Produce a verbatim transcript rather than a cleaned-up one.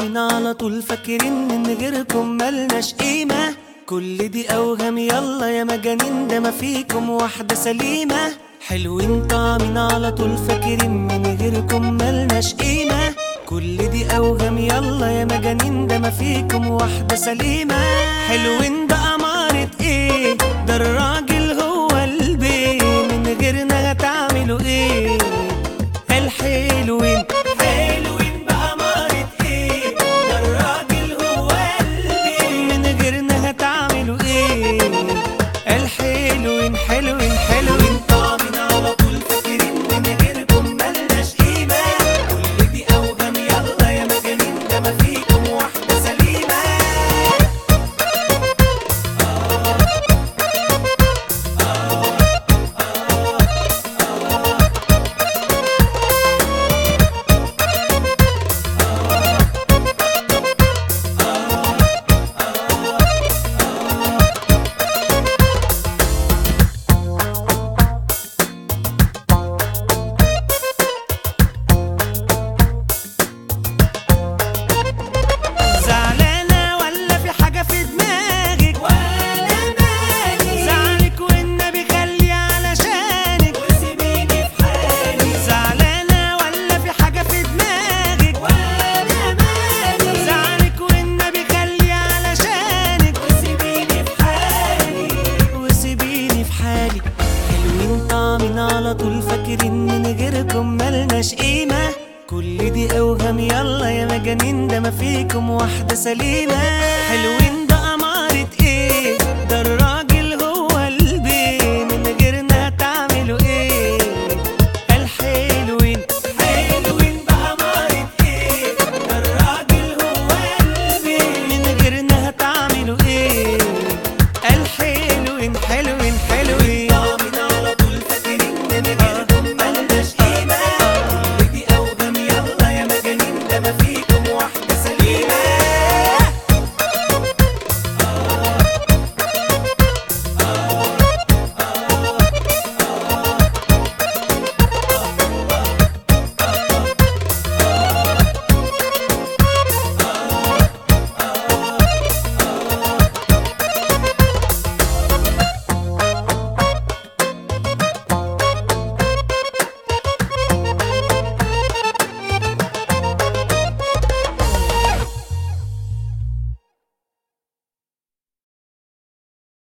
طعمنا على طول فاكرين ان غيركم ملناش قيمة. كل دي اوهام يلا يا مجانين، ده ما فيكم واحدة سليمة. حلوين طعمنا على طول فاكرين من غيركم ملناش قيمة. كل دي اوهام يلا يا مجانين، ده ما فيكم واحدة سليمة. حلوين ده أمارة ايه، ده الراجل هو البيه، من غيرنا هتعملوا ايه الحلوين. حلوين بأمارة ايه، ده الراجل هو البيه، من غيرنا هتعملوا ايه الحلوين. حلوين حلوين طعمنا على طول فاكرين من غيركم ملناش قيمة. كل دي أوهام يلا يا مجانين، ده ما فيكم واحدة سليمة. على طول فاكرين من غيركم ملناش قيمة. كل دي أوهام يلا يا مجانين، ده ما فيكم واحدة سليمة. حلوين